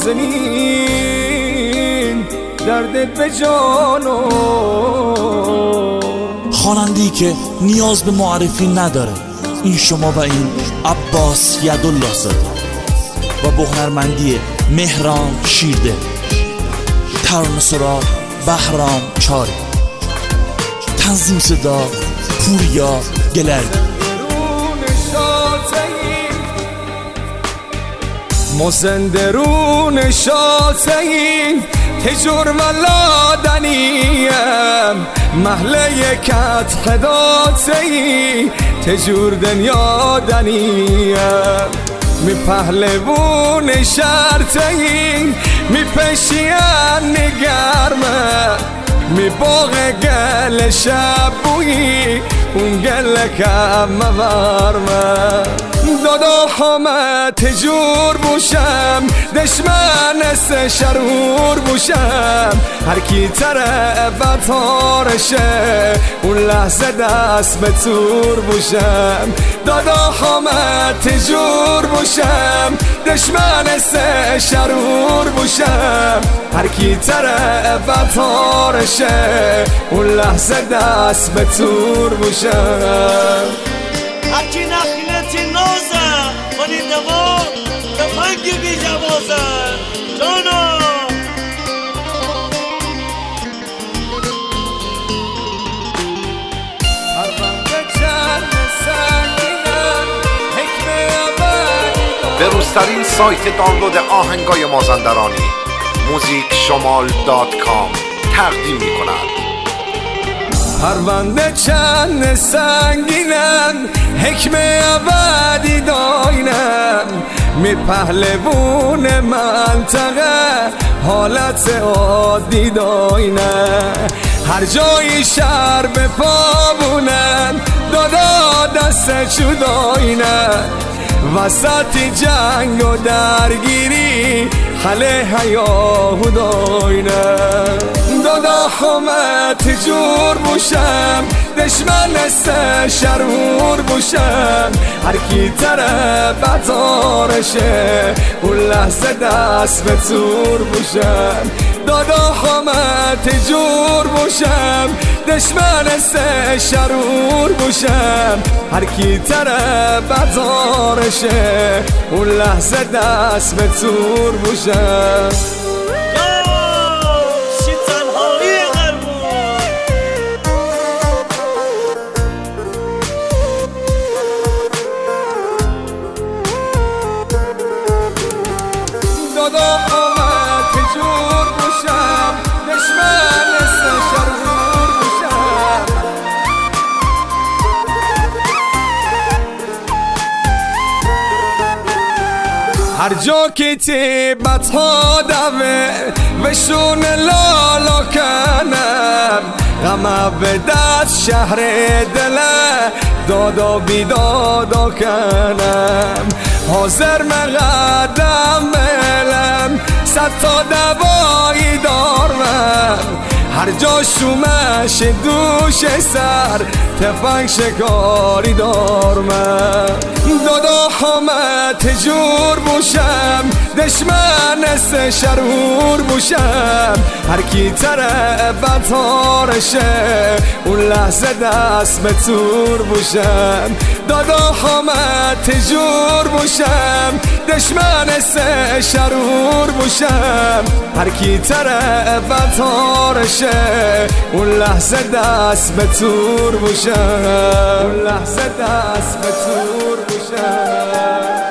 نازنین دردت به جانو. خواننده‌ای که نیاز به معرفی نداره، این شما و این عباس یدالله زاده و با هنرمندی مهران شیرده، ترانه سرا بهرام چاری، تنظیم صدا پوریا گلردی. ما زندرون شاتیم تجور ولادنیم، محله کت خداتی تجور دنیا دنیم. می پهلوون شرطیم می پشیان نگرمه، می باغ گل شب بویی اون گل کم مورمه. دادا همه تجور بوشم دشمن است شرور بوشم، هر کی طرف تارشه اون لحظه دست به تور بوشم. دادا همه تجور بوشم دشمن است شرور بوشم، هر کی طرف تارشه اون لحظه دست به تور بوشم. هرکی نخیلتی نازه خونی دوا تفنگی بی جوازه جانا. به روزترین سایت دانلود آهنگای مازندرانی موزیکشمال.com تقدیم می کند. پرونده چند سنگینم حکمه ابدی داینم، می پهلوون منطقه حالت عادی داینم. هر جایی شهر به پابونم دادا دست چوداینم، وسط جنگ و درگیری خله حیاهو داینم. دادا همه تجور بوشم دشمن است شرور بوشم، هر کی طرف تارشه اون لحظه دست به تور بوشم. دادا همه تجور بوشم دشمن است شرور بوشم، هر کی طرف تارشه اون لحظه دست به تور بوشم. دادا همه تجور بوشم دشمن است شرور بوشم. هر جا که تیبت ها دوه وشون لالا کنم، غمه به دست شهر دله دادا بی دادا کنم. حاضر مقدم بلم صد تا دوایی دارم، هر جا شومش دوش سر تفنگ شکاری دارم. دادا همه تجور بوشم دشمن است شرور بوشم، هر کی طرف تارشه اون لحظه دست به تور بوشم. دادا همه تجور بوشم دشمن است شرور بوشم، هر کی طرف تارشه اون لحظه دست به تور بوشم. اون لحظه دست به تور بوشم.